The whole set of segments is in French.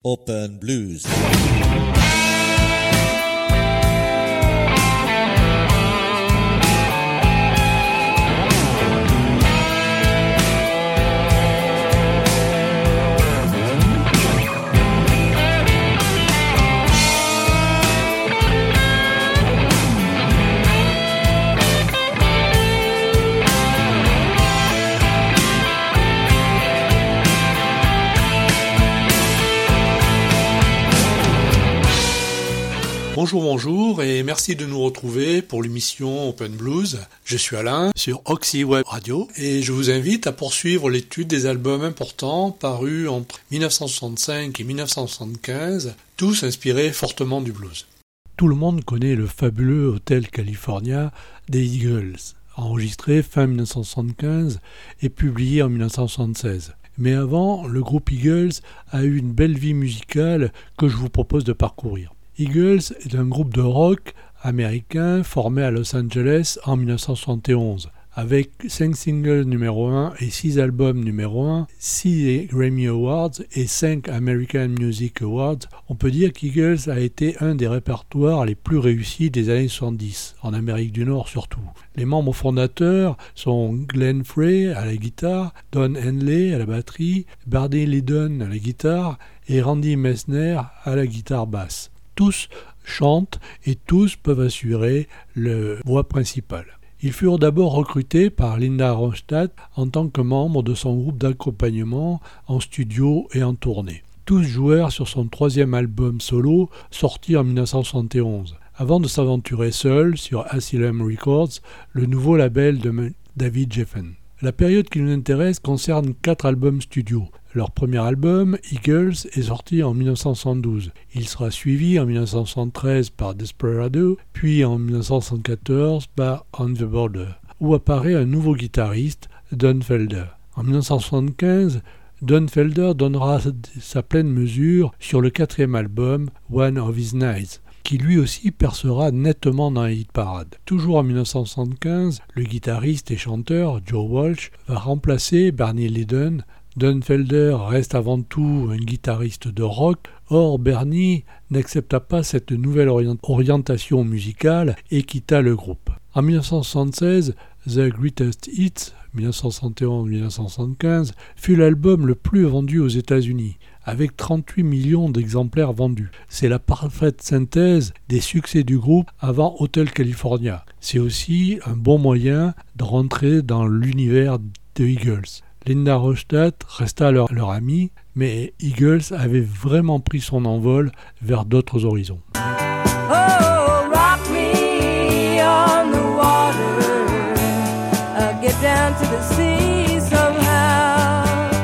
Open Blues. Bonjour et merci de nous retrouver pour l'émission Open Blues. Je suis Alain sur Oxy Web Radio et je vous invite à poursuivre l'étude des albums importants parus entre 1965 et 1975, tous inspirés fortement du blues. Tout le monde connaît le fabuleux Hotel California des Eagles, enregistré fin 1975 et publié en 1976. Mais avant, le groupe Eagles a eu une belle vie musicale que je vous propose de parcourir. Eagles est un groupe de rock américain formé à Los Angeles en 1971. Avec 5 singles numéro 1 et 6 albums numéro 1, 6 Grammy Awards et 5 American Music Awards, on peut dire qu'Eagles a été un des répertoires les plus réussis des années 70, en Amérique du Nord surtout. Les membres fondateurs sont Glenn Frey à la guitare, Don Henley à la batterie, Barney Lydon à la guitare et Randy Messner à la guitare basse. Tous chantent et tous peuvent assurer la voix principale. Ils furent d'abord recrutés par Linda Ronstadt en tant que membre de son groupe d'accompagnement en studio et en tournée. Tous jouèrent sur son 3e album solo sorti en 1971, avant de s'aventurer seuls sur Asylum Records, le nouveau label de David Geffen. La période qui nous intéresse concerne 4 albums studio. Leur premier album, Eagles, est sorti en 1972. Il sera suivi en 1973 par Desperado, puis en 1974 par On the Border, où apparaît un nouveau guitariste, Don Felder. En 1975, Don Felder donnera sa pleine mesure sur le 4e album, One of His Nights, qui lui aussi percera nettement dans les hit parades. Toujours en 1975, le guitariste et chanteur Joe Walsh va remplacer Barney Lydon. Don Felder reste avant tout un guitariste de rock, or Bernie n'accepta pas cette nouvelle orientation musicale et quitta le groupe. En 1976, The Greatest Hits, 1971-1975, fut l'album le plus vendu aux États-Unis, avec 38 millions d'exemplaires vendus. C'est la parfaite synthèse des succès du groupe avant Hotel California. C'est aussi un bon moyen de rentrer dans l'univers de Eagles. Linda Ronstadt resta leur amie, mais Eagles avait vraiment pris son envol vers d'autres horizons. Oh, rock me on the water, get down to the sea somehow.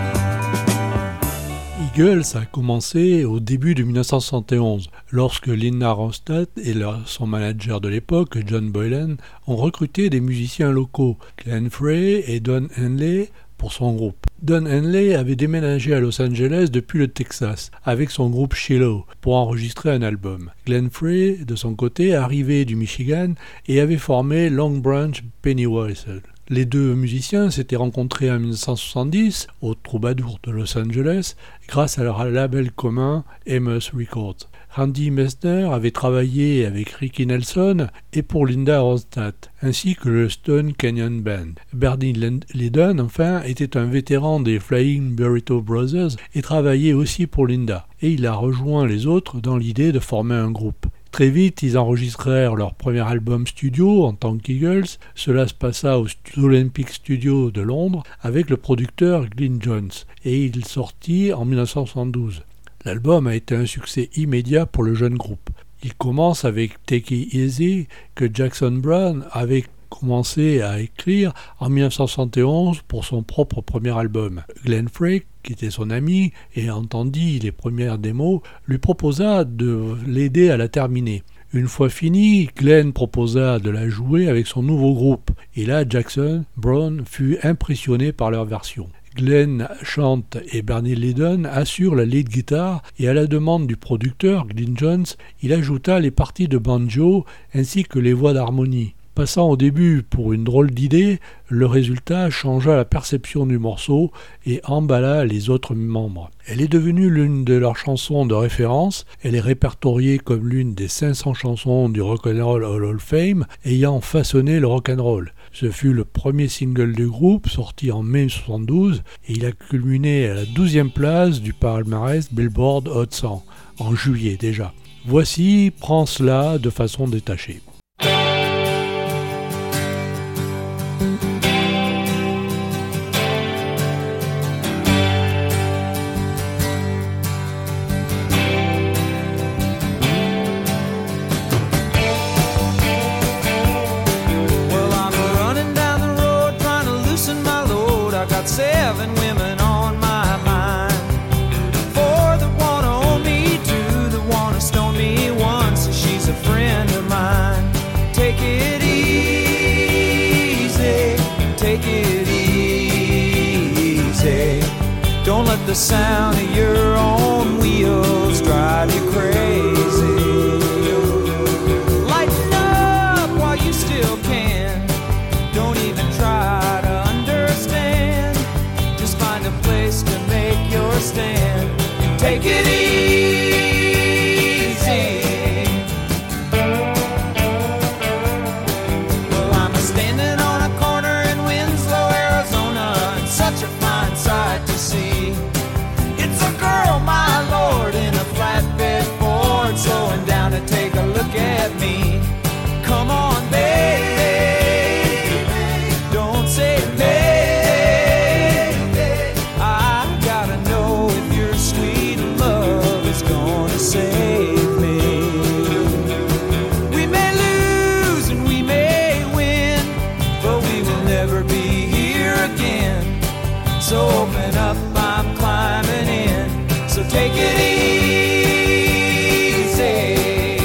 Eagles a commencé au début de 1971, lorsque Linda Ronstadt et son manager de l'époque, John Boylan, ont recruté des musiciens locaux, Glenn Frey et Don Henley, pour son groupe. Don Henley avait déménagé à Los Angeles depuis le Texas avec son groupe Shiloh pour enregistrer un album. Glenn Frey, de son côté, arrivait du Michigan et avait formé Long Branch Pennywhistle. Les deux musiciens s'étaient rencontrés en 1970 au Troubadour de Los Angeles grâce à leur label commun Amos Records. Randy Messner avait travaillé avec Ricky Nelson et pour Linda Ronstadt, ainsi que le Stone Canyon Band. Barney Lydon, enfin, était un vétéran des Flying Burrito Brothers et travaillait aussi pour Linda. Et il a rejoint les autres dans l'idée de former un groupe. Très vite, ils enregistrèrent leur premier album studio en tant qu'Eagles. Cela se passa au Olympic Studio de Londres avec le producteur Glyn Johns et il sortit en 1972. L'album a été un succès immédiat pour le jeune groupe. Il commence avec Take It Easy que Jackson Browne avait commencé à écrire en 1971 pour son propre premier album. Glenn Frey, qui était son ami et entendit les premières démos, lui proposa de l'aider à la terminer. Une fois finie, Glenn proposa de la jouer avec son nouveau groupe et là Jackson Browne fut impressionné par leur version. Glenn chante et Barney Lydon assure la lead guitar et à la demande du producteur Glyn Johns, il ajouta les parties de banjo ainsi que les voix d'harmonie. Passant au début pour une drôle d'idée, le résultat changea la perception du morceau et emballa les autres membres. Elle est devenue l'une de leurs chansons de référence, elle est répertoriée comme l'une des 500 chansons du Rock'n'Roll Hall of Fame ayant façonné le rock'n'roll. Ce fut le premier single du groupe, sorti en mai 1972, et il a culminé à la 12e place du palmarès Billboard Hot 100, en juillet déjà. Voici Prends cela de façon détachée. Seven women on my mind. Four that wanna own me, two that wanna stone me, one says she's a friend of mine. Take it easy, take it easy. Don't let the sound of your own wheels drive you crazy. Lighten up while you still can. Don't even try to understand. Find a place to make your stand and take it easy. Well, I'm standing on a corner in Winslow, Arizona, and such a fine sight to see. It's a girl, my lord, in a flatbed Ford, slowing down to take a look at me. Come on, baby, don't say baby. Save me. We may lose and we may win, but we will never be here again. So open up, I'm climbing in. So take it easy.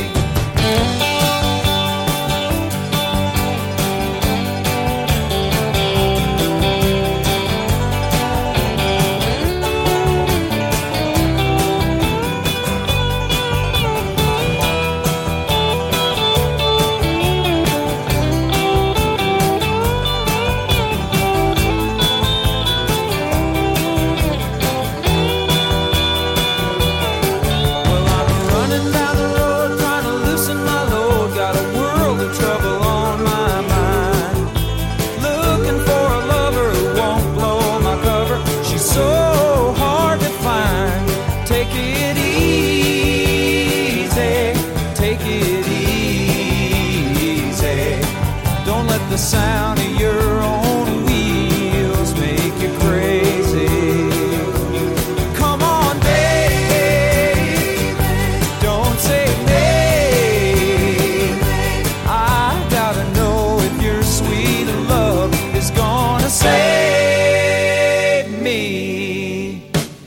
The sound of your own wheels make you crazy. Come on, baby, don't say maybe. I gotta know if your sweet love is gonna save me.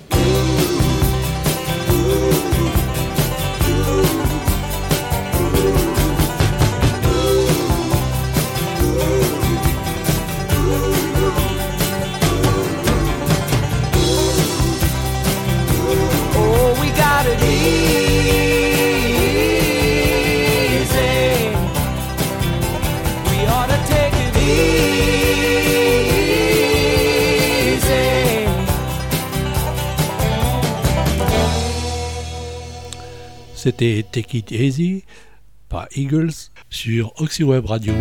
C'était Take It Easy par Eagles sur Oxyweb Radio.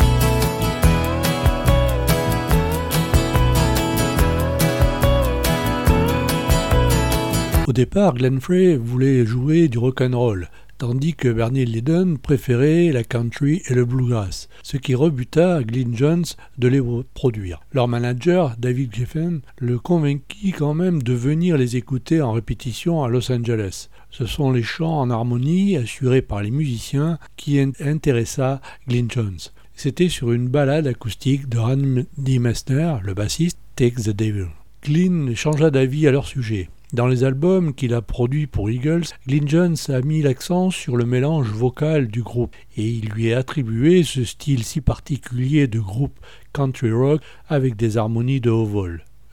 Au départ, Glenn Frey voulait jouer du rock'n'roll, tandis que Bernie Leadon préférait la country et le bluegrass, ce qui rebuta Glyn Johns de les produire. Leur manager, David Geffen, le convainquit quand même de venir les écouter en répétition à Los Angeles. Ce sont les chants en harmonie assurés par les musiciens qui intéressa Glyn Johns. C'était sur une ballade acoustique de Randy Meisner, le bassiste, Take the Devil. Glyn changea d'avis à leur sujet. Dans les albums qu'il a produits pour Eagles, Glyn Johns a mis l'accent sur le mélange vocal du groupe et il lui a attribué ce style si particulier de groupe country rock avec des harmonies de haut vol.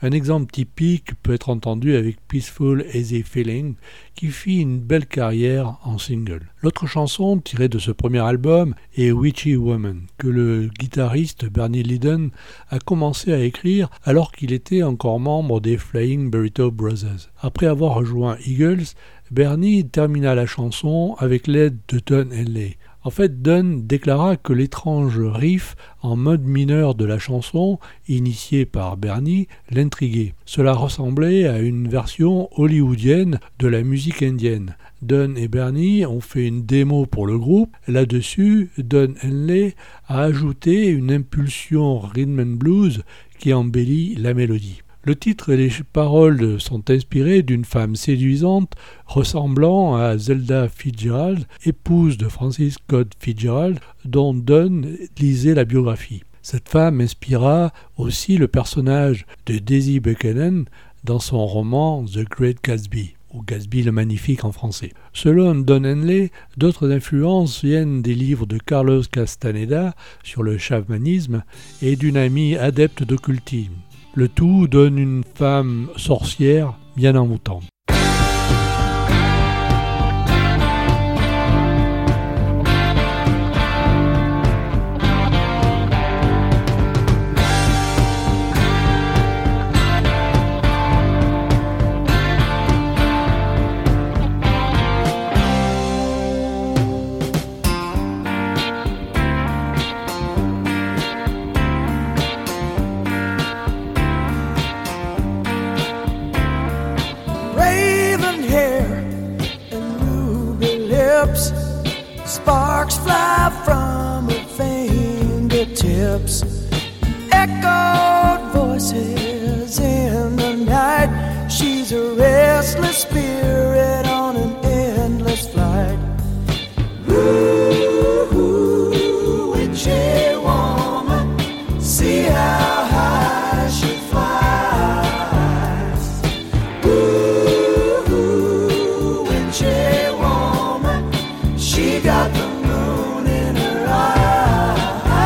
Un exemple typique peut être entendu avec Peaceful Easy Feeling, qui fit une belle carrière en single. L'autre chanson tirée de ce premier album est Witchy Woman, que le guitariste Bernie Leadon a commencé à écrire alors qu'il était encore membre des Flying Burrito Brothers. Après avoir rejoint Eagles, Bernie termina la chanson avec l'aide de Don Henley. En fait, Don déclara que l'étrange riff en mode mineur de la chanson, initié par Bernie, l'intriguait. Cela ressemblait à une version hollywoodienne de la musique indienne. Don et Bernie ont fait une démo pour le groupe. Là-dessus, Don Henley a ajouté une impulsion rhythm and blues qui embellit la mélodie. Le titre et les paroles sont inspirés d'une femme séduisante ressemblant à Zelda Fitzgerald, épouse de Francis Scott Fitzgerald, dont Don lisait la biographie. Cette femme inspira aussi le personnage de Daisy Buchanan dans son roman The Great Gatsby, ou Gatsby le Magnifique en français. Selon Don Henley, d'autres influences viennent des livres de Carlos Castaneda sur le chamanisme et d'une amie adepte d'occultisme. Le tout donne une femme sorcière bien envoûtante. Sparks fly from her fingertips. Echoed voices in the night. She's a restless spirit on an endless flight. Ooh, witchy woman, see how high she flies. Ooh, witchy woman, she got the moon in her eye.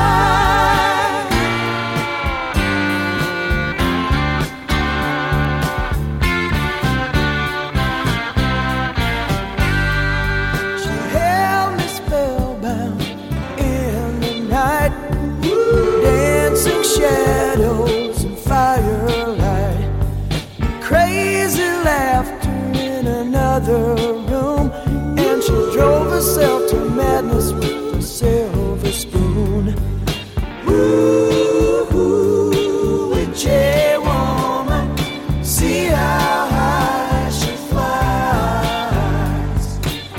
She held me spellbound in the night. Dancing shadows and firelight. Crazy laughter in another room. And she drove herself to madness with a silver spoon. Ooh, witchy woman, see how high she flies.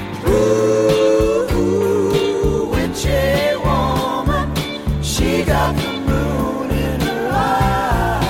Ooh, witchy woman, she got the moon in her eye.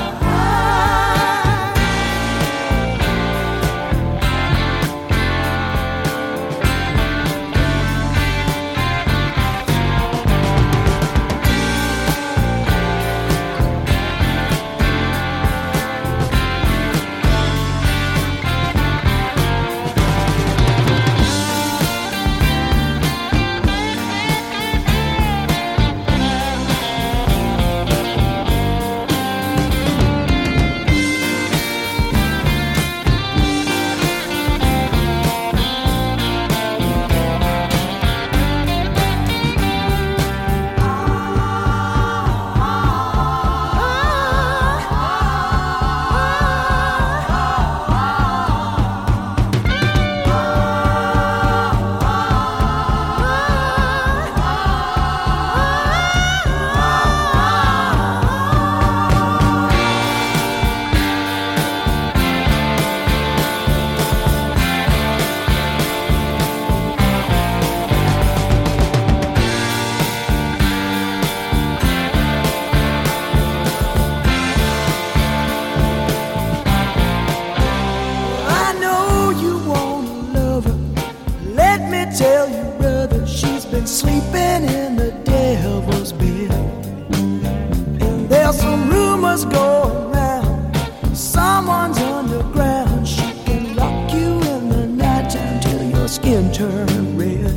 Tell you, brother, she's been sleeping in the devil's bed. And there's some rumors going around. Someone's underground. She can lock you in the nighttime till your skin turns red.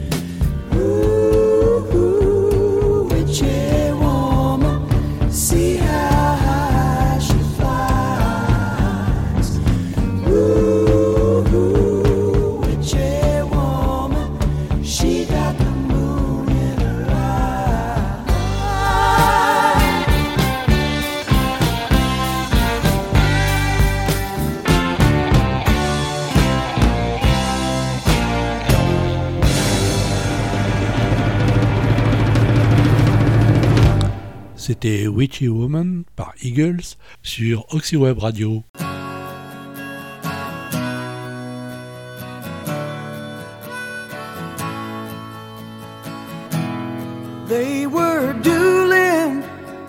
Ooh, witchy woman, see how high she flies. C'était Witchy Woman par Eagles sur Oxyweb Radio. They were dueling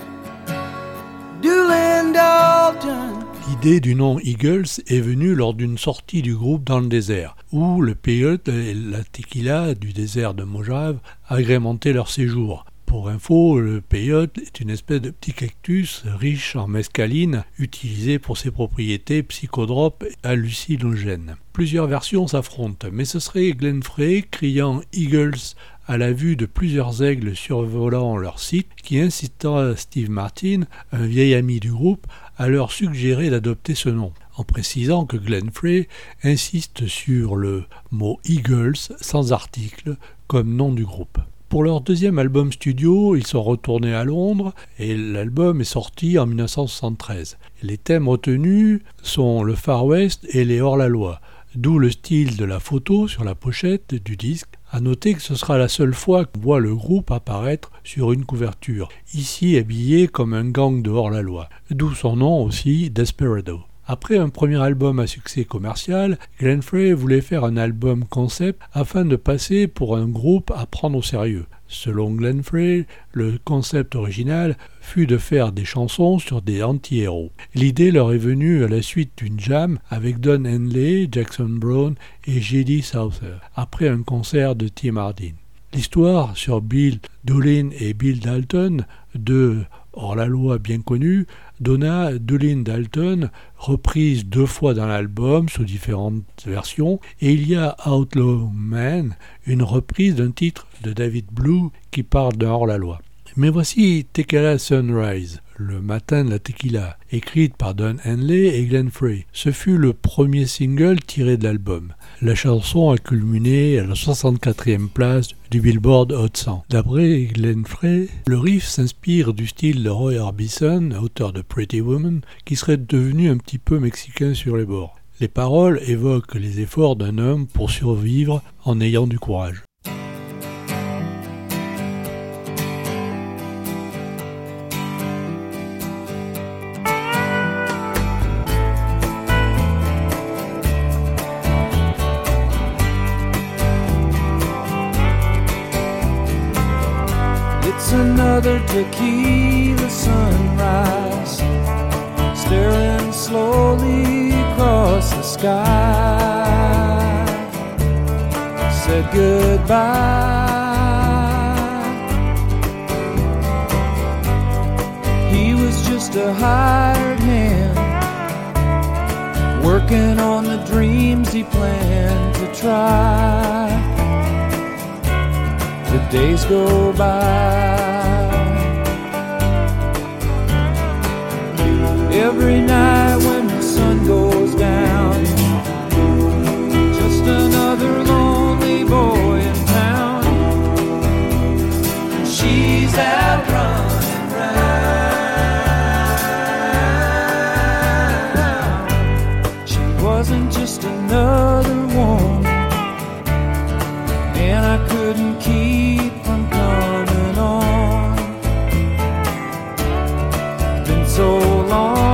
Dalton. L'idée du nom Eagles est venue lors d'une sortie du groupe dans le désert, où le peyote et la tequila du désert de Mojave agrémentaient leur séjour. Pour info, le peyote est une espèce de petit cactus riche en mescaline utilisé pour ses propriétés psychotropes et hallucinogènes. Plusieurs versions s'affrontent, mais ce serait Glenn Frey criant Eagles à la vue de plusieurs aigles survolant leur site qui incita Steve Martin, un vieil ami du groupe, à leur suggérer d'adopter ce nom, en précisant que Glenn Frey insiste sur le mot Eagles sans article comme nom du groupe. Pour leur deuxième album studio, ils sont retournés à Londres et l'album est sorti en 1973. Les thèmes retenus sont le Far West et les hors-la-loi, d'où le style de la photo sur la pochette du disque. À noter que ce sera la seule fois qu'on voit le groupe apparaître sur une couverture, ici habillé comme un gang de hors-la-loi, d'où son nom aussi Desperado. Après un premier album à succès commercial, Glenn Frey voulait faire un album concept afin de passer pour un groupe à prendre au sérieux. Selon Glenn Frey, le concept original fut de faire des chansons sur des anti-héros. L'idée leur est venue à la suite d'une jam avec Don Henley, Jackson Browne et J.D. Souther, après un concert de Tim Hardin. L'histoire sur Bill Doolin et Bill Dalton, deux hors-la-loi bien connus, donna Doolin Dalton, reprise 2 fois dans l'album sous différentes versions, et il y a Outlaw Man, une reprise d'un titre de David Blue qui parle d'un hors-la-loi. Mais voici Tequila Sunrise, le matin de la tequila, écrite par Don Henley et Glenn Frey. Ce fut le premier single tiré de l'album. La chanson a culminé à la 64e place du Billboard Hot 100. D'après Glenn Frey, le riff s'inspire du style de Roy Orbison, auteur de Pretty Woman, qui serait devenu un petit peu mexicain sur les bords. Les paroles évoquent les efforts d'un homme pour survivre en ayant du courage. Another tequila sunrise, staring slowly across the sky. Said goodbye. He was just a hired hand, working on the dreams he planned to try. The days go by. Every night when the sun goes down, just another lonely boy in town. She's out running round. She wasn't just another woman, and I couldn't keep from coming on. It's been so long.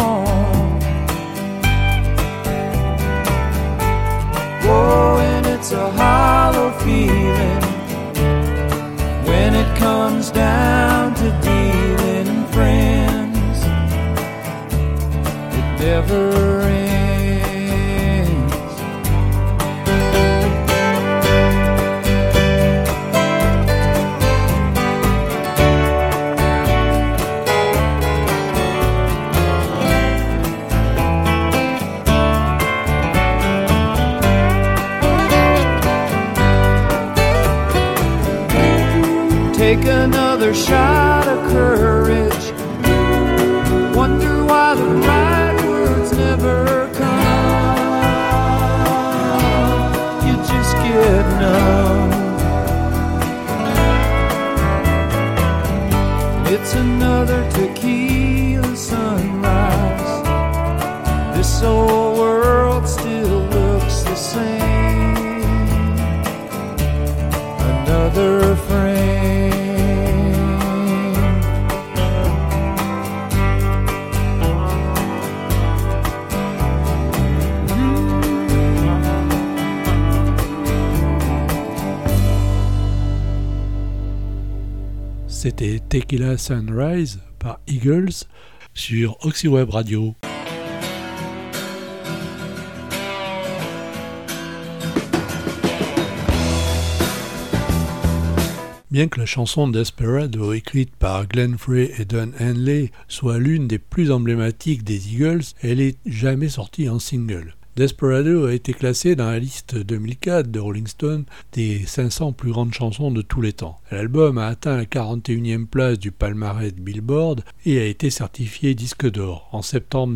It's a hollow feeling when it comes down to dealing in friends. It never ends. Take another shot of courage. Wonder why the right words never come. You just get numb. It's another tequila sunrise. This old world still looks the same. Another frame. c'était Tequila Sunrise par Eagles sur Oxyweb Radio. Bien que la chanson Desperado, écrite par Glenn Frey et Don Henley, soit l'une des plus emblématiques des Eagles, elle n'est jamais sortie en single. Desperado a été classé dans la liste 2004 de Rolling Stone des 500 plus grandes chansons de tous les temps. L'album a atteint la 41e place du palmarès Billboard et a été certifié disque d'or en septembre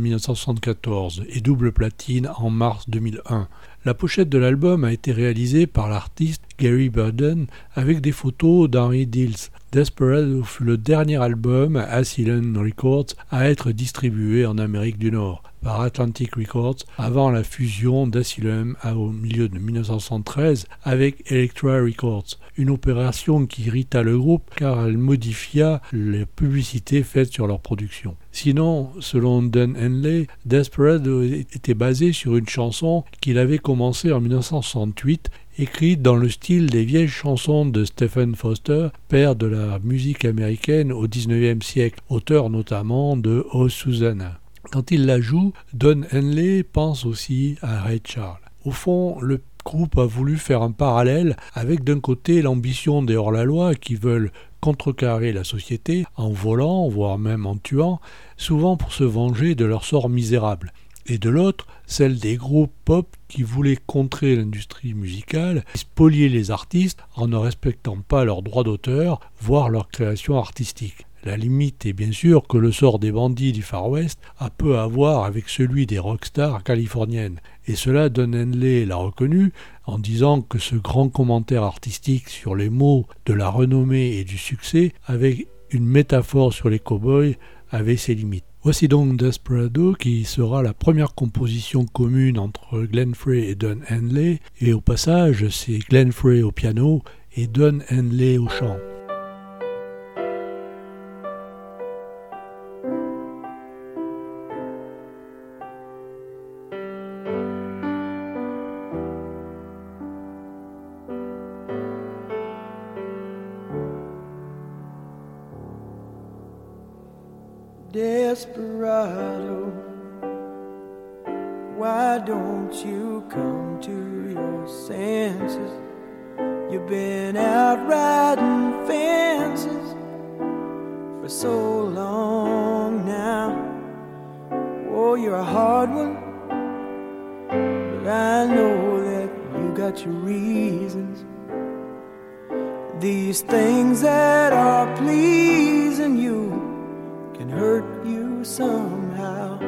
1974 et double platine en mars 2001. La pochette de l'album a été réalisée par l'artiste Gary Burden avec des photos d'Henry Dills. Desperado fut le dernier album Asylum Records à être distribué en Amérique du Nord par Atlantic Records avant la fusion d'Asylum au milieu de 1973 avec Elektra Records, une opération qui irrita le groupe car elle modifia les publicités faites sur leur production. Sinon, selon Don Henley, Desperado était basé sur une chanson qu'il avait commencée en 1968, écrite dans le style des vieilles chansons de Stephen Foster, père de la musique américaine au XIXe siècle, auteur notamment de Oh Susanna. Quand il la joue, Don Henley pense aussi à Ray Charles. Au fond, le groupe a voulu faire un parallèle avec d'un côté l'ambition des hors-la-loi qui veulent contrecarrer la société en volant, voire même en tuant, souvent pour se venger de leur sort misérable. Et de l'autre, celle des groupes pop qui voulaient contrer l'industrie musicale, spolier les artistes en ne respectant pas leurs droits d'auteur, voire leur création artistique. La limite est bien sûr que le sort des bandits du Far West a peu à voir avec celui des rockstars californiennes. Et cela, Don Henley l'a reconnu en disant que ce grand commentaire artistique sur les mots de la renommée et du succès, avec une métaphore sur les cow-boys, avait ses limites. Voici donc Desperado qui sera la première composition commune entre Glenn Frey et Don Henley, et au passage c'est Glenn Frey au piano et Don Henley au chant. Desperado, why don't you come to your senses? You've been out riding fences for so long now. Oh, you're a hard one, but I know that you got your reasons. These things that are pleasing you can hurt you somehow.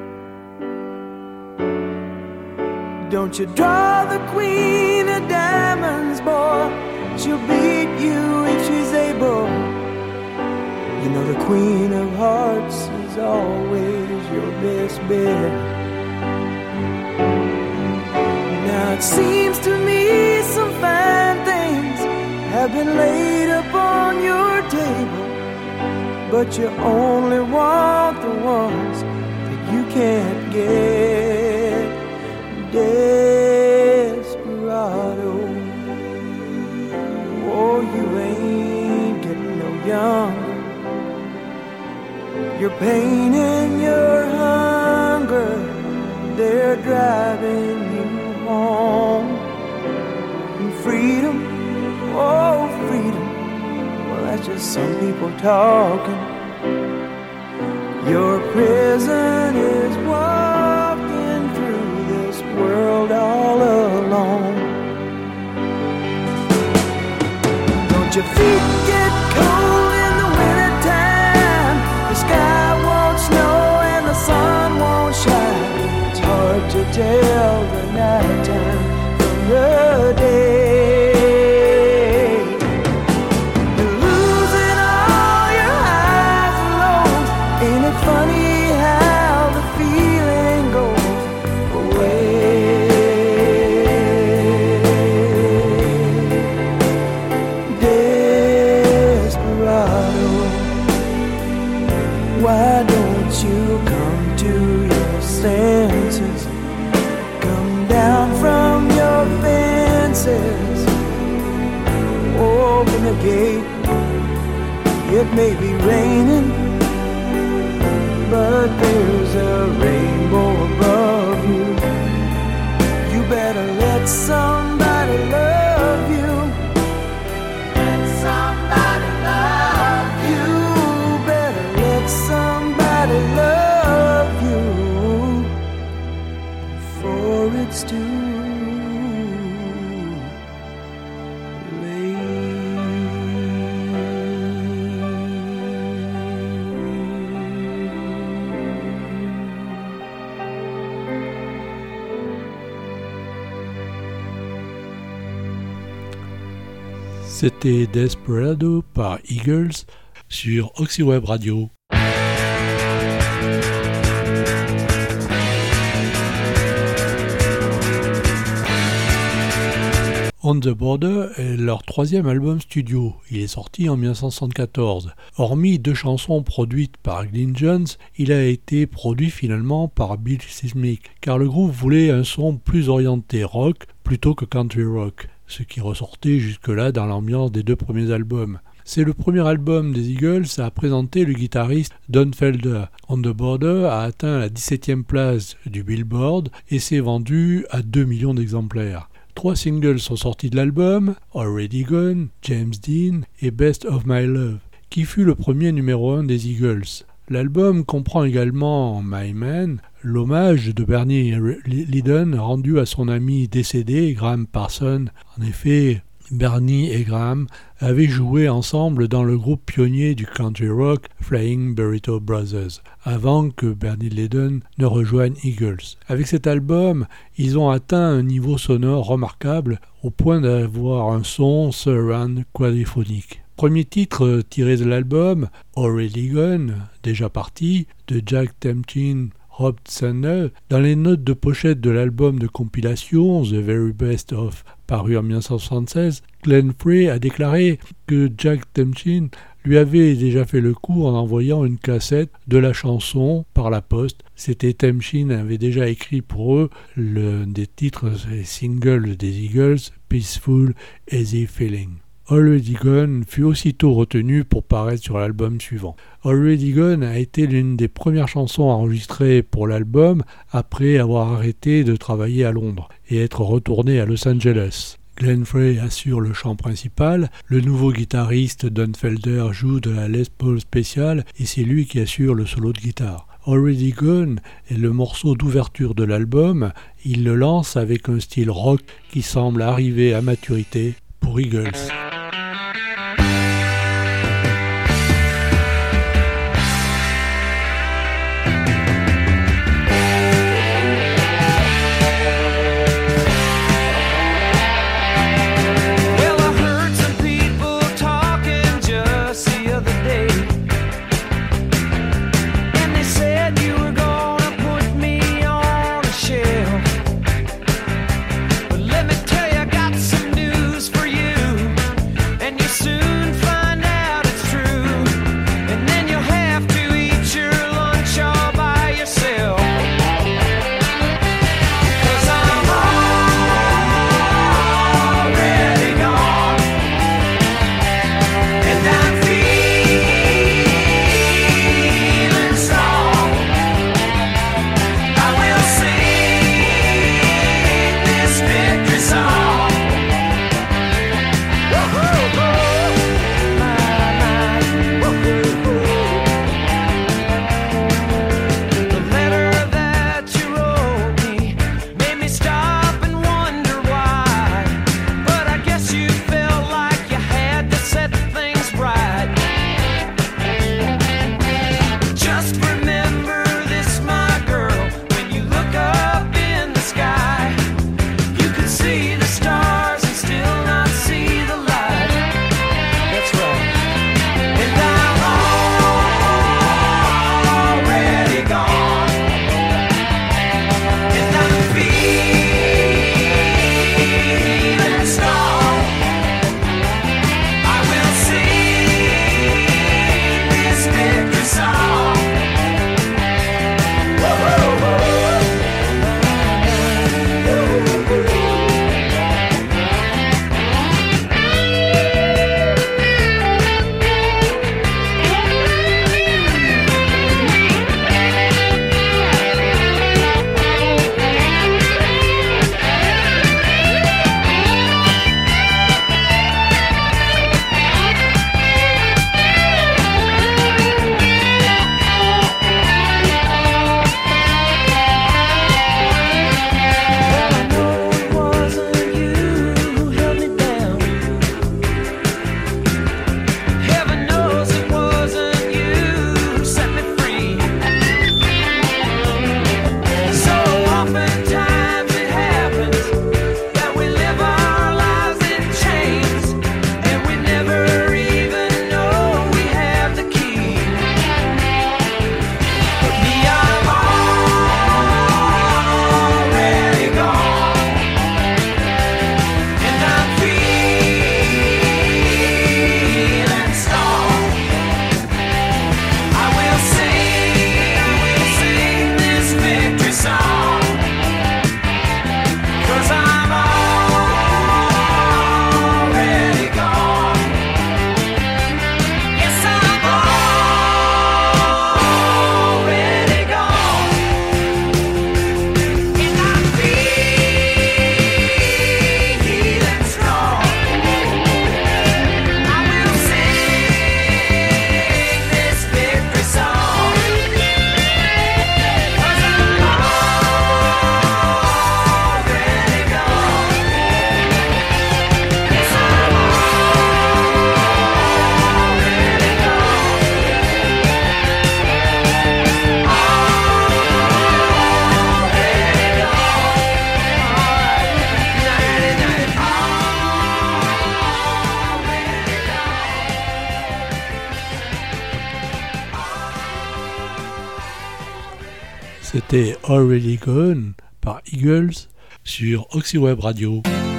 Don't you draw the queen of diamonds, boy. She'll beat you if she's able. You know the queen of hearts is always your best bet. Now it seems to me some fine things have been laid upon your table, but you only want the ones that you can't get. Desperado, oh, you ain't getting no younger. Your pain and your hunger, they're driving you home. And freedom, oh, freedom, well, that's just some people talking. Your prison is walking through this world all alone. Don't your feet get cold in the wintertime? The sky won't snow and the sun won't shine. It's hard to tell the nighttime from the day. Funny how the feeling goes away. Desperado, why don't you come to your senses? Come down from your fences. Open the gate. It may be raining, but there's a rainbow above you. You better let somebody love you. Let somebody love you. Better let somebody love you before it's too C'était Desperado par Eagles sur Oxyweb Radio. On the Border est leur troisième album studio. Il est sorti en 1974. Hormis 2 chansons produites par Glyn Johns, il a été produit finalement par Bill Sismic, car le groupe voulait un son plus orienté rock plutôt que country rock, ce qui ressortait jusque-là dans l'ambiance des 2 premiers albums. C'est le premier album des Eagles à présenter le guitariste Don Felder. On the Border a atteint la 17e place du Billboard et s'est vendu à 2 millions d'exemplaires. 3 singles sont sortis de l'album, Already Gone, James Dean et Best of My Love, qui fut le premier numéro 1 des Eagles. L'album comprend également My Man, l'hommage de Bernie Leadon rendu à son ami décédé Graham Parsons. En effet, Bernie et Graham avaient joué ensemble dans le groupe pionnier du country rock Flying Burrito Brothers, avant que Bernie Leadon ne rejoigne Eagles. Avec cet album, ils ont atteint un niveau sonore remarquable au point d'avoir un son surround quadriphonique. Premier titre tiré de l'album, Already Gone, déjà parti, de Jack Temchin, Rob Sandler. Dans les notes de pochette de l'album de compilation The Very Best Of, paru en 1976, Glenn Frey a déclaré que Jack Temchin lui avait déjà fait le coup en envoyant une cassette de la chanson par la poste. C'était Temchin avait déjà écrit pour eux l'un des titres et singles des Eagles, Peaceful Easy Feeling. Already Gone fut aussitôt retenu pour paraître sur l'album suivant. Already Gone a été l'une des premières chansons enregistrées pour l'album après avoir arrêté de travailler à Londres et être retourné à Los Angeles. Glenn Frey assure le chant principal, le nouveau guitariste Don Felder joue de la Les Paul spéciale et c'est lui qui assure le solo de guitare. Already Gone est le morceau d'ouverture de l'album, il le lance avec un style rock qui semble arriver à maturité pour Eagles. Let me tell you, I got some news for you. C'était Already Gone par Eagles sur Oxyweb Radio.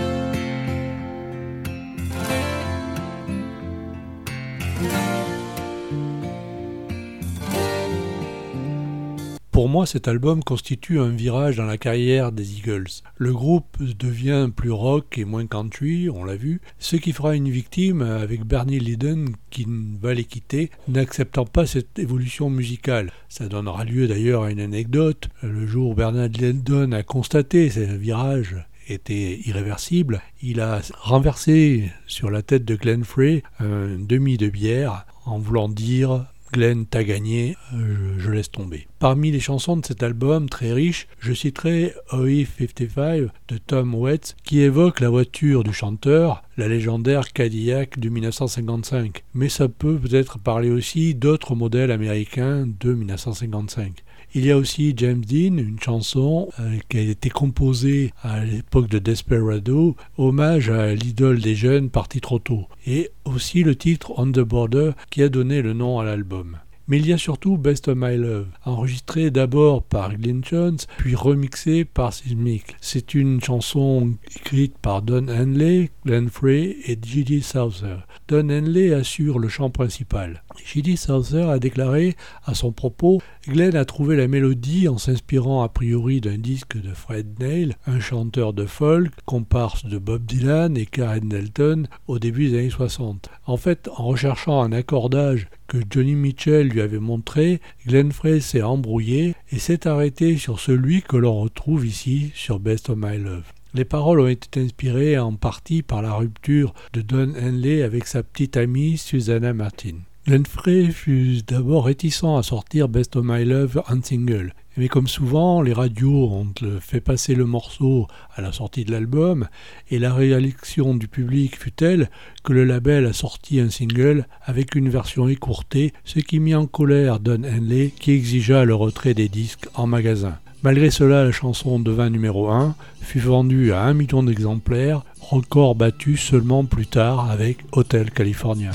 Pour moi, cet album constitue un virage dans la carrière des Eagles. Le groupe devient plus rock et moins country, on l'a vu, ce qui fera une victime avec Bernie Leadon qui va les quitter, n'acceptant pas cette évolution musicale. Ça donnera lieu d'ailleurs à une anecdote. Le jour où Bernie Leadon a constaté ce virage était irréversible, il a renversé sur la tête de Glenn Frey un demi de bière en voulant dire « Glenn, t'as gagné, je laisse tomber ». Parmi les chansons de cet album très riche, je citerai OE55 de Tom Waits qui évoque la voiture du chanteur, la légendaire Cadillac de 1955. Mais ça peut peut-être parler aussi d'autres modèles américains de 1955. Il y a aussi James Dean, une chanson qui a été composée à l'époque de Desperado, hommage à l'idole des jeunes parti trop tôt, et aussi le titre On the Border qui a donné le nom à l'album. Mais il y a surtout Best of My Love, enregistré d'abord par Glyn Johns, puis remixé par Sismic. C'est une chanson écrite par Don Henley, Glenn Frey et J.D. Souther. Don Henley assure le chant principal. J.D. Souther a déclaré à son propos « Glenn a trouvé la mélodie en s'inspirant a priori d'un disque de Fred Neil, un chanteur de folk, comparse de Bob Dylan et Karen Delton au début des années 60. En fait, en recherchant un accordage que Johnny Mitchell lui avait montré, Glenn Frey s'est embrouillé et s'est arrêté sur celui que l'on retrouve ici sur Best of My Love. Les paroles ont été inspirées en partie par la rupture de Don Henley avec sa petite amie Susanna Martin. Glenn Frey fut d'abord réticent à sortir Best of My Love en single. Mais comme souvent, les radios ont fait passer le morceau à la sortie de l'album et la réaction du public fut telle que le label a sorti un single avec une version écourtée, ce qui mit en colère Don Henley qui exigea le retrait des disques en magasin. Malgré cela, la chanson devint numéro 1, fut vendue à 1 million d'exemplaires, record battu seulement plus tard avec Hotel California.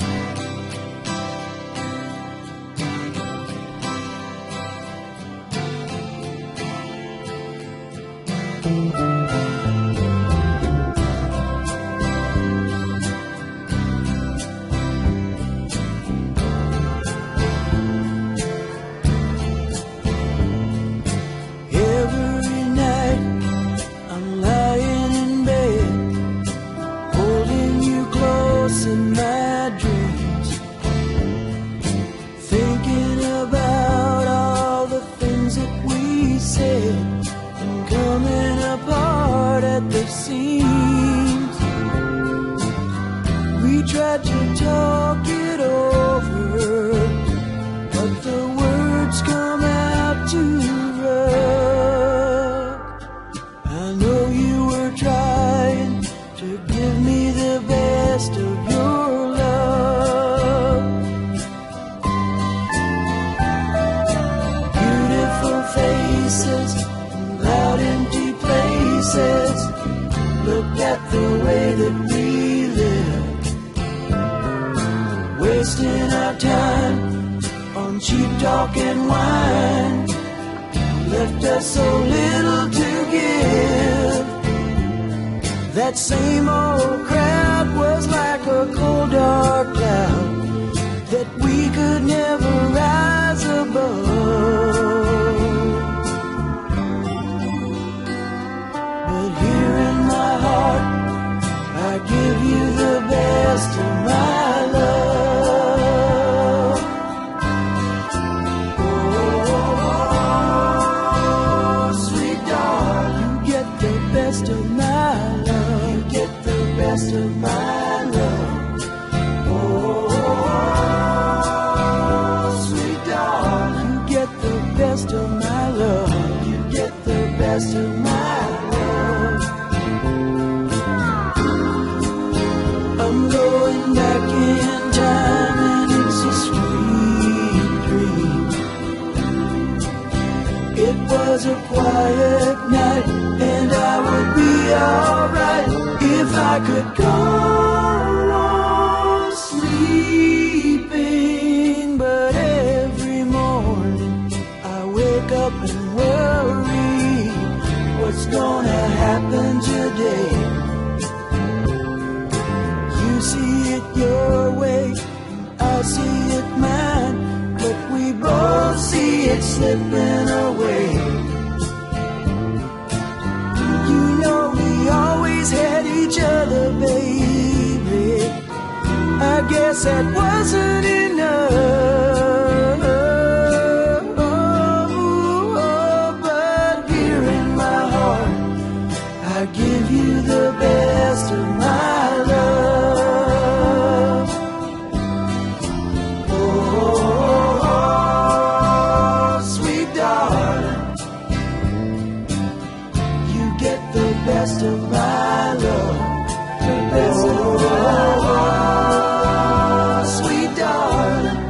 Wasting our time on cheap talk and wine, left us so little to give. That same old crowd was like a cold dark cloud that we could never rise above. But here in my heart I give you the best of my love. Oh, sweet darling, you get the best of my love. You get the best of my love. Oh, sweet darling, you get the best of my love. You get the best of my love. I'm going back in time and it's a sweet dream. It was a quiet night and I would be alright if I could go on sleeping. But every morning I wake up and worry gonna happen today. You see it your way, I see it mine, but we both see it slipping away. You know we always had each other, baby. I guess that wasn't enough. But here in my heart, I give you the best of my love. Oh, sweet darling, you get the best of my love. The best of my love. Sweet darling,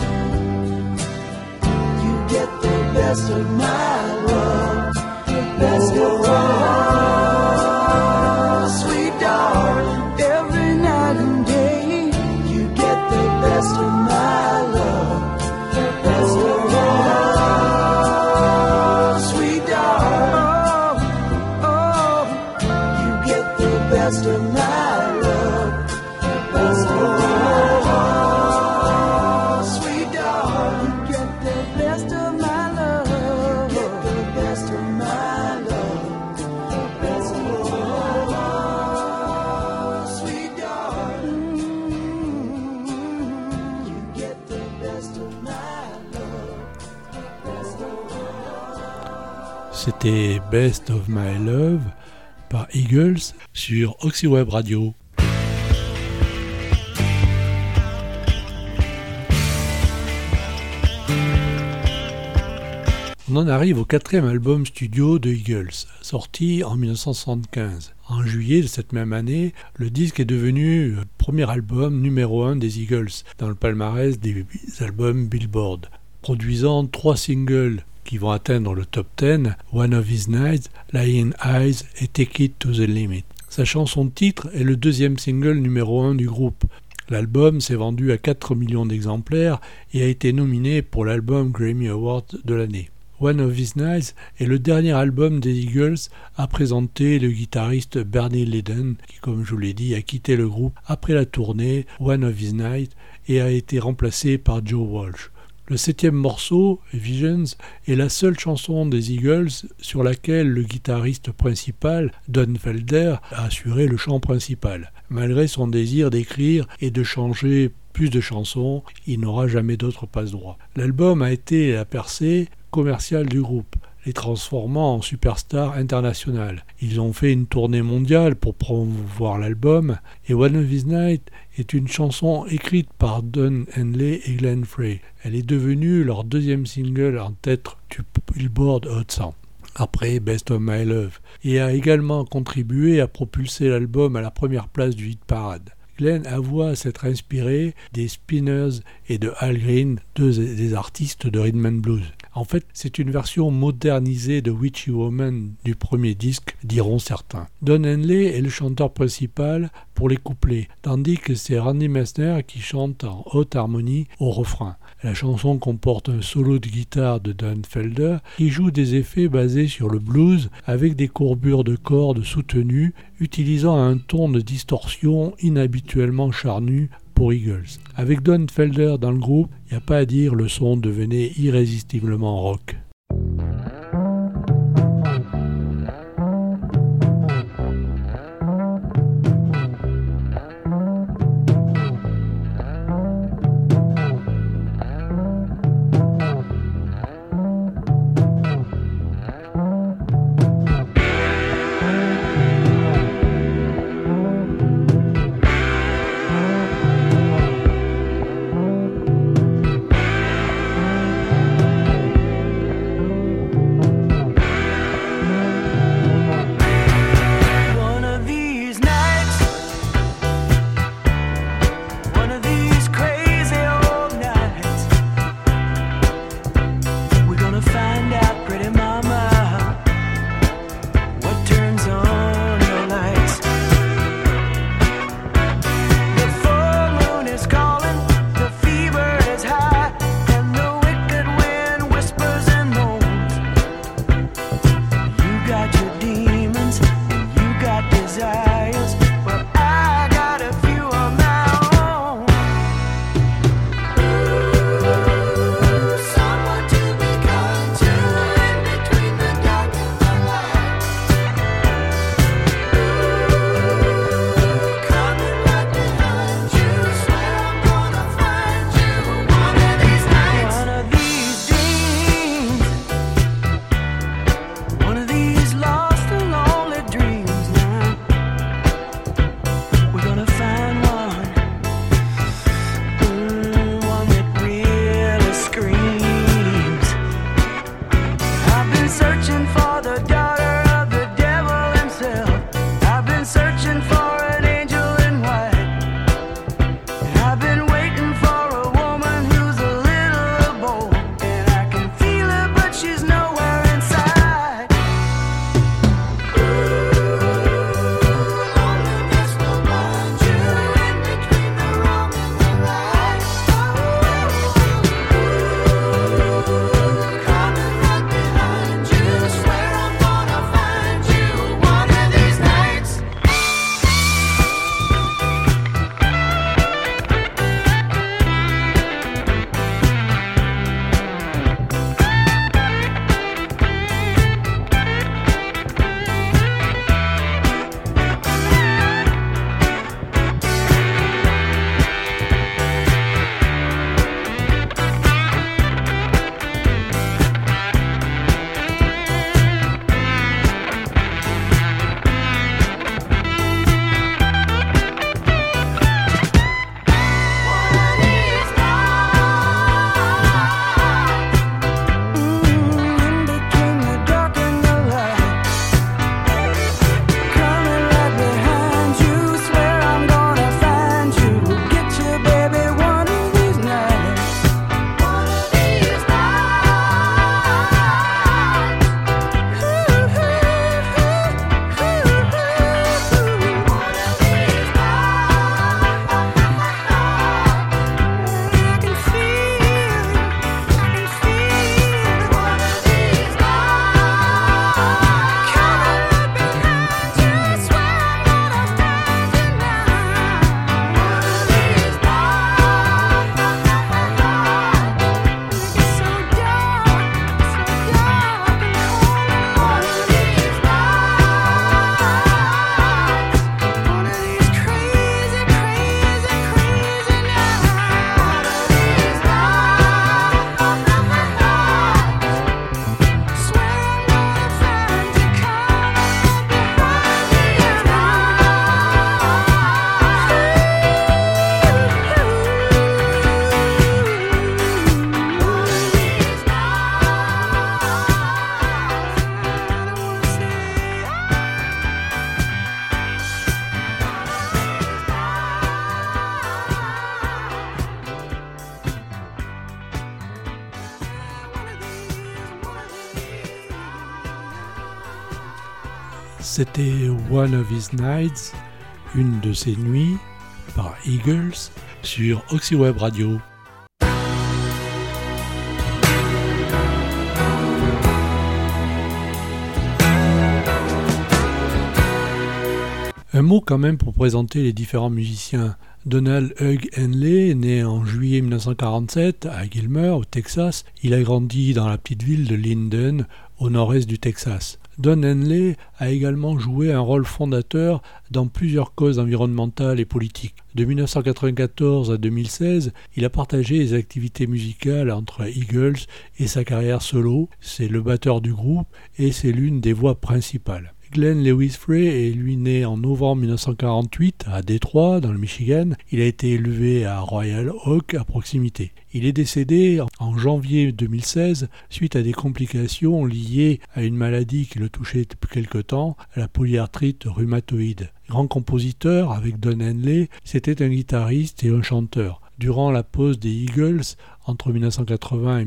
you get the best of my love. The best of my love. Sweet darling, every night and day, you get the best of my love. The best of my love. Sweet darling, oh, you get the best of my love. The best of my love. Sweet darling, you get the best of my love. Get the best of my love. The best of my love. Sweet darling, you get the best of my love. The best of my love. C'était Best of My Love par Eagles sur OxyWeb Radio. On en arrive au 4e album studio de Eagles, sorti en 1975. En juillet de cette même année, le disque est devenu le premier album numéro 1 des Eagles dans le palmarès des albums Billboard, produisant 3 singles qui vont atteindre le top 10, One of These Nights, Lying Eyes et Take It to the Limit. Sa chanson titre est le 2e single numéro 1 du groupe. L'album s'est vendu à 4 millions d'exemplaires et a été nominé pour l'album Grammy Award de l'année. One of These Nights est le dernier album des Eagles à présenter le guitariste Bernie Leadon, qui, comme je vous l'ai dit, a quitté le groupe après la tournée One of These Nights et a été remplacé par Joe Walsh. Le 7e morceau, Visions, est la seule chanson des Eagles sur laquelle le guitariste principal, Don Felder, a assuré le chant principal. Malgré son désir d'écrire et de changer plus de chansons, il n'aura jamais d'autre passe-droit. L'album a été la percée commerciale du groupe, les transformant en superstar internationale. Ils ont fait une tournée mondiale pour promouvoir l'album, et One of These Nights est une chanson écrite par Don Henley et Glenn Frey. Elle est devenue leur 2e single en tête du Billboard Hot 100, après Best of My Love, et a également contribué à propulser l'album à la première place du hit parade. Glenn avoua s'être inspiré des Spinners et de Al Green, deux des artistes de Rhythm and Blues. En fait, c'est une version modernisée de Witchy Woman du premier disque, diront certains. Don Henley est le chanteur principal pour les couplets, tandis que c'est Randy Meisner qui chante en haute harmonie au refrain. La chanson comporte un solo de guitare de Don Felder qui joue des effets basés sur le blues avec des courbures de cordes soutenues, utilisant un ton de distorsion inhabituellement charnu pour Eagles. Avec Don Felder dans le groupe, il n'y a pas à dire, le son devenait irrésistiblement rock. C'était One of His Nights, une de ces nuits, par Eagles, sur Oxyweb Radio. Un mot quand même pour présenter les différents musiciens. Donald Hugh Henley, né en juillet 1947 à Gilmer, au Texas, il a grandi dans la petite ville de Linden, au nord-est du Texas. Don Henley a également joué un rôle fondateur dans plusieurs causes environnementales et politiques. De 1994 à 2016, il a partagé les activités musicales entre Eagles et sa carrière solo. C'est le batteur du groupe et c'est l'une des voix principales. Glenn Lewis Frey est lui né en novembre 1948 à Détroit, dans le Michigan. Il a été élevé à Royal Oak, à proximité. Il est décédé en janvier 2016 suite à des complications liées à une maladie qui le touchait depuis quelque temps, la polyarthrite rhumatoïde. Grand compositeur avec Don Henley, c'était un guitariste et un chanteur. Durant la pause des Eagles, entre 1980 et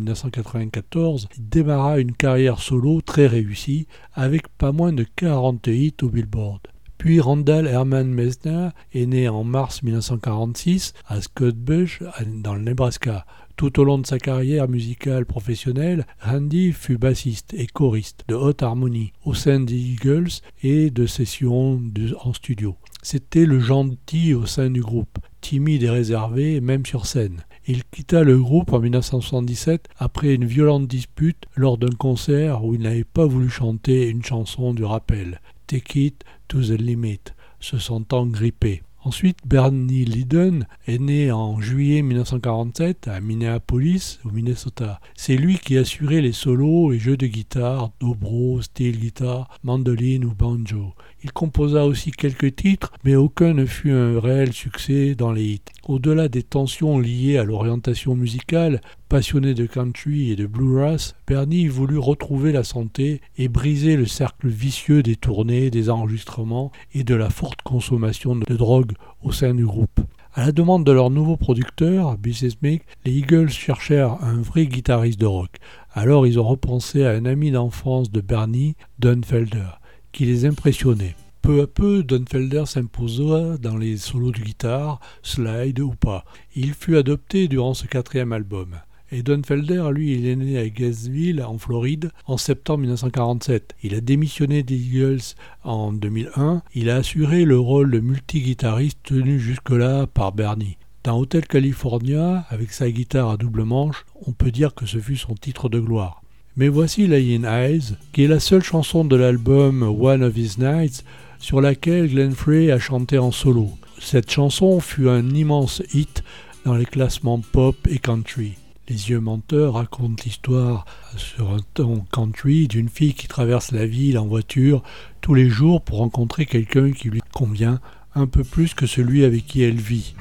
1994, il démarra une carrière solo très réussie, avec pas moins de 40 hits au Billboard. Puis Randall Herman Messner est né en mars 1946 à Scottsbush, dans le Nebraska. Tout au long de sa carrière musicale professionnelle, Randy fut bassiste et choriste de Hot Harmony au sein des Eagles et de sessions en studio. C'était le gentil au sein du groupe, timide et réservé, même sur scène. Il quitta le groupe en 1977 après une violente dispute lors d'un concert où il n'avait pas voulu chanter une chanson du rappel, Take It to the Limit, se sentant grippé. Ensuite, Bernie Leadon est né en juillet 1947 à Minneapolis, au Minnesota. C'est lui qui assurait les solos et jeux de guitare, dobro, steel guitar, mandoline ou banjo. Il composa aussi quelques titres, mais aucun ne fut un réel succès dans les hits. Au-delà des tensions liées à l'orientation musicale, passionné de country et de bluegrass, Bernie voulut retrouver la santé et briser le cercle vicieux des tournées, des enregistrements et de la forte consommation de drogue au sein du groupe. À la demande de leur nouveau producteur, Bill Smith, les Eagles cherchèrent un vrai guitariste de rock. Alors ils ont repensé à un ami d'enfance de Bernie, Don Felder, qui les impressionnait. Peu à peu, Don Felder s'imposa dans les solos de guitare, slide ou pas. Il fut adopté durant ce 4e album. Et Don Felder, lui, il est né à Gainesville, en Floride, en septembre 1947. Il a démissionné des Eagles en 2001. Il a assuré le rôle de multi-guitariste tenu jusque-là par Bernie. Dans Hotel California, avec sa guitare à double manche, on peut dire que ce fut son titre de gloire. Mais voici Lyin' Eyes, qui est la seule chanson de l'album One of His Nights sur laquelle Glenn Frey a chanté en solo. Cette chanson fut un immense hit dans les classements pop et country. Les Yeux menteurs racontent l'histoire sur un ton country d'une fille qui traverse la ville en voiture tous les jours pour rencontrer quelqu'un qui lui convient un peu plus que celui avec qui elle vit.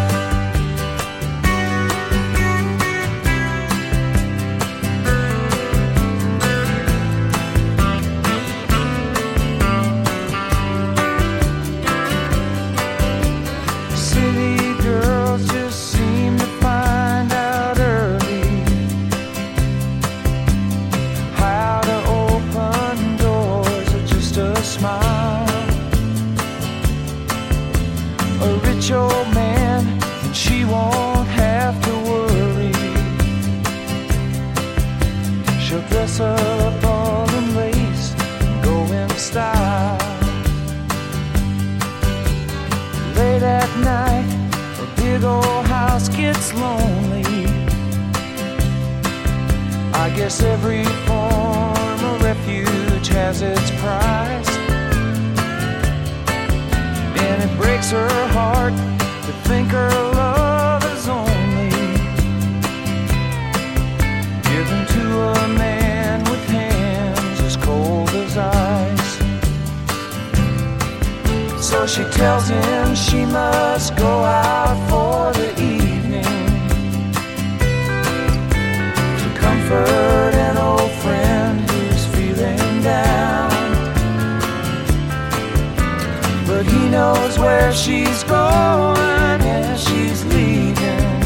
Up all in lace, go in style. Late at night, a big old house gets lonely. I guess every form of refuge has its price, and it breaks her heart to think her love is only given to a man eyes. So she tells him she must go out for the evening to comfort an old friend who's feeling down. But he knows where she's going as she's leaving.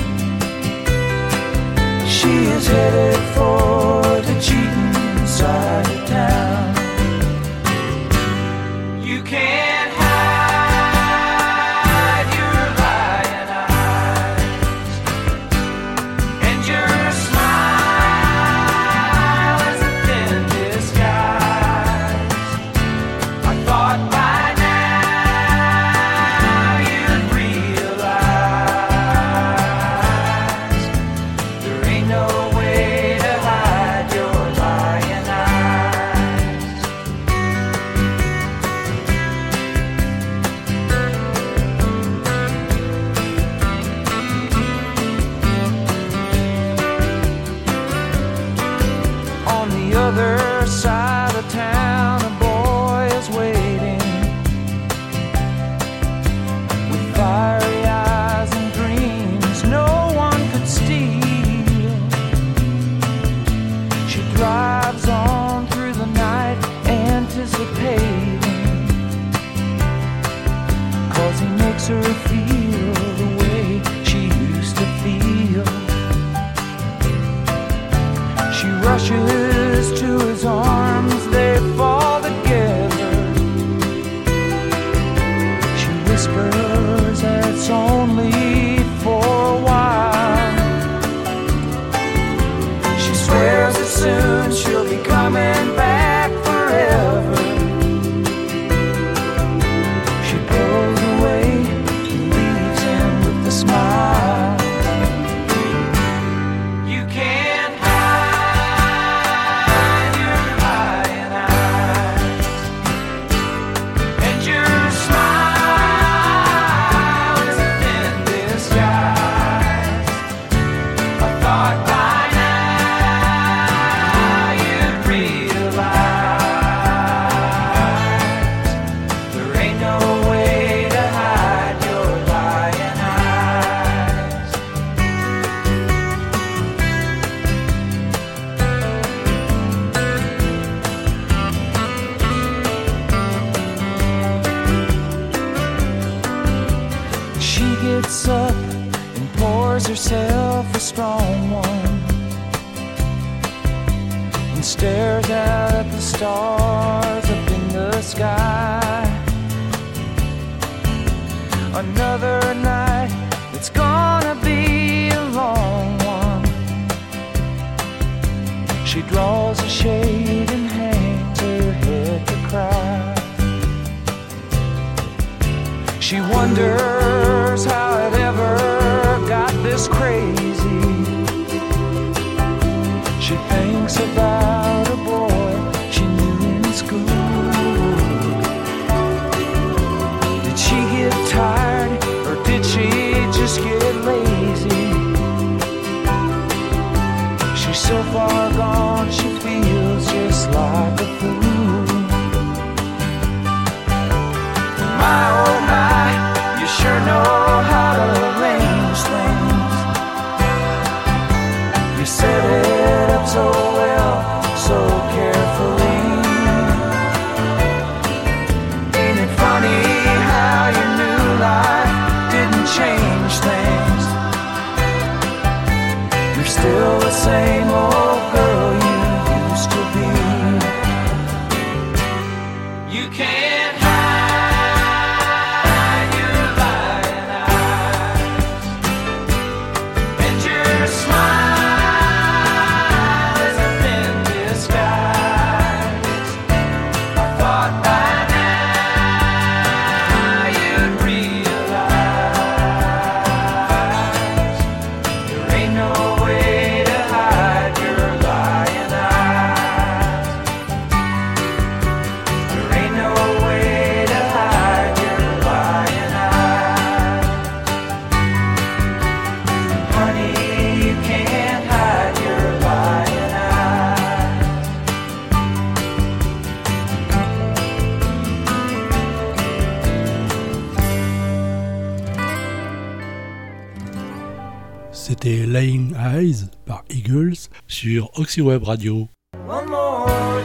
She is headed for the cheating side of town. She gets up and pours herself a strong one and stares out at the stars up in the sky. Another night, it's gonna be a long one. She draws a shade and hangs her head to cry. She wonders how it ever got this crazy. She thinks about a boy she knew in school. Did she get tired or did she just get lazy? She's so far gone she feels just like a fool. My oh my, you sure know how to arrange things. You set it up so well, so carefully. Ain't it funny how your new life didn't change things? You're still the same old girl you used to be. You can't hide your lying eyes, and your smile is a thin disguise. I thought by now you'd realize there ain't no way to hide your lying eyes. There ain't no way to hide your lying eyes. Honey, you can't hide your lying eyes. C'était Lying Eyes par Eagles sur Oxyweb Radio. One more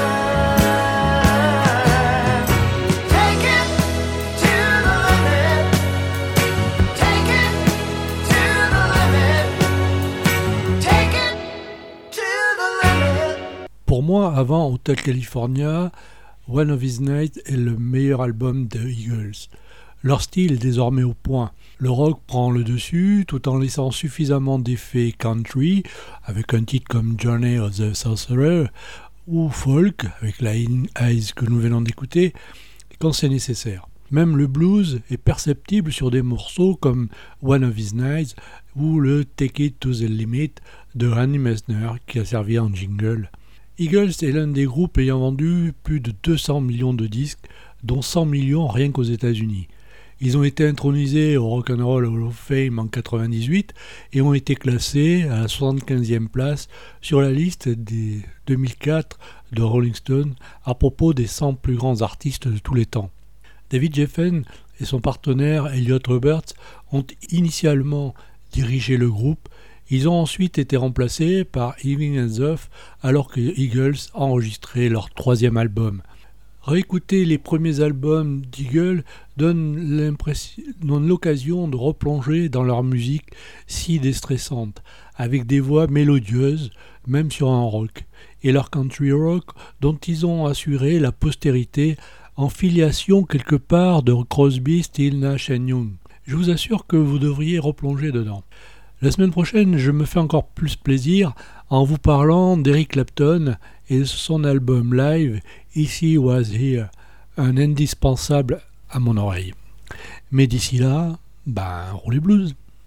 time. Take it to the limit. Take it to the limit. Take it to the limit. Pour moi, avant Hotel California, One of These Nights est le meilleur album de Eagles. Leur style est désormais au point. Le rock prend le dessus tout en laissant suffisamment d'effets country avec un titre comme Journey of the Sorcerer ou folk avec Lying Eyes que nous venons d'écouter quand c'est nécessaire. Même le blues est perceptible sur des morceaux comme One of These Nights ou le Take It to the Limit de Randy Meisner qui a servi en jingle. Eagles est l'un des groupes ayant vendu plus de 200 millions de disques, dont 100 millions rien qu'aux États-Unis. Ils ont été intronisés au Rock and Roll Hall of Fame en 1998 et ont été classés à la 75e place sur la liste des 2004 de Rolling Stone à propos des 100 plus grands artistes de tous les temps. David Geffen et son partenaire Elliot Roberts ont initialement dirigé le groupe. Ils ont ensuite été remplacés par Evening and Zuff alors que Eagles enregistraient leur troisième album. Réécouter les premiers albums d'Eagles donne l'occasion de replonger dans leur musique si déstressante, avec des voix mélodieuses, même sur un rock, et leur country rock dont ils ont assuré la postérité en filiation quelque part de Crosby, Stills, Nash & Young. Je vous assure que vous devriez replonger dedans. La semaine prochaine, je me fais encore plus plaisir en vous parlant d'Eric Clapton et de son album live If He Was Here, un indispensable à mon oreille. Mais d'ici là, roulez blues.